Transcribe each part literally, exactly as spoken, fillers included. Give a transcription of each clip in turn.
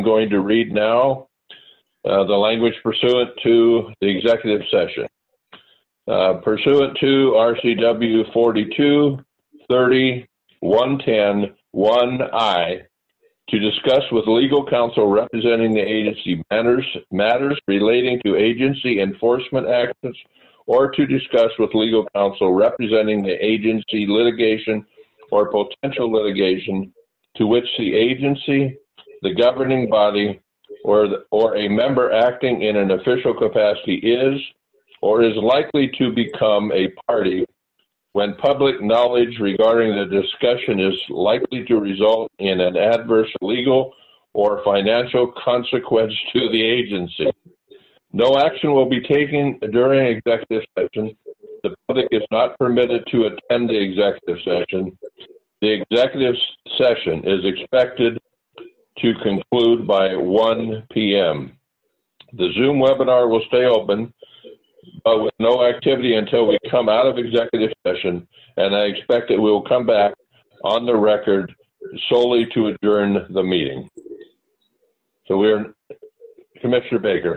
going to read now uh, the language pursuant to the executive session. Uh, pursuant to R C W forty-two thirty one ten one I, to discuss with legal counsel representing the agency matters, matters relating to agency enforcement actions, or to discuss with legal counsel representing the agency litigation or potential litigation to which the agency, the governing body, or, the, or a member acting in an official capacity is or is likely to become a party when public knowledge regarding the discussion is likely to result in an adverse legal or financial consequence to the agency. No action will be taken during executive session. The public is not permitted to attend the executive session. The executive session is expected to conclude by one p m The Zoom webinar will stay open, but with no activity until we come out of executive session, and I expect that we will come back on the record solely to adjourn the meeting. So we're, Commissioner Baker.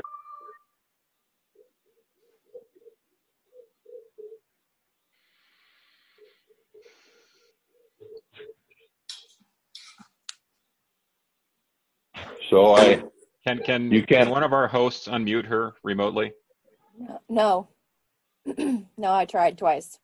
So I can can you can can one of our hosts unmute her remotely? No, no, I tried twice.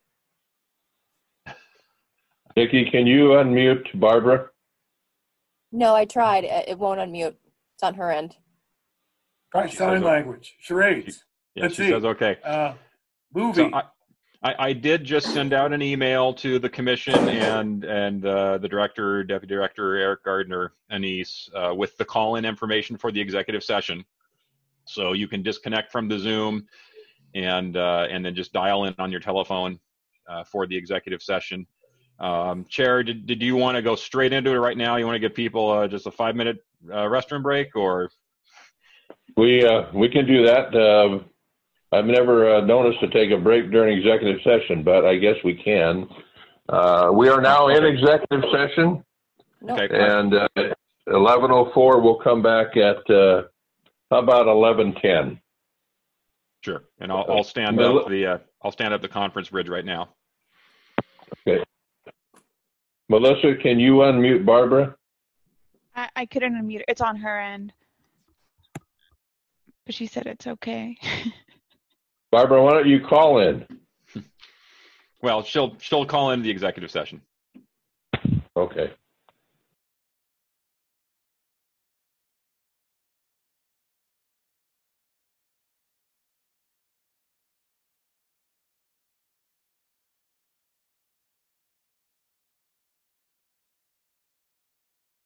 Nikki, can you unmute Barbara? No, I tried. It won't unmute. It's on her end. Try sign language, charades. Yeah, Let's she see. says okay. Uh, movie. So I, I, I did just send out an email to the commission and and uh, the director, deputy director Eric Gardner, Anise, uh, with the call-in information for the executive session. So you can disconnect from the Zoom and uh, and then just dial in on your telephone uh, for the executive session. Um, Chair, did, did you want to go straight into it right now? You want to give people uh, just a five-minute uh, restroom break, or? We uh, we can do that. Uh, I've never uh, known us to take a break during executive session, but I guess we can. Uh, we are now in executive session, Nope. Okay. and uh, eleven oh four we'll come back at, uh, how about eleven ten? Sure, and I'll, I'll stand Mel- up the uh, I'll stand up the conference bridge right now. Okay. Melissa, can you unmute Barbara? I, I couldn't unmute. It's on her end. But she said it's okay. Barbara, why don't you call in? Well, she'll she'll call in the executive session. Okay.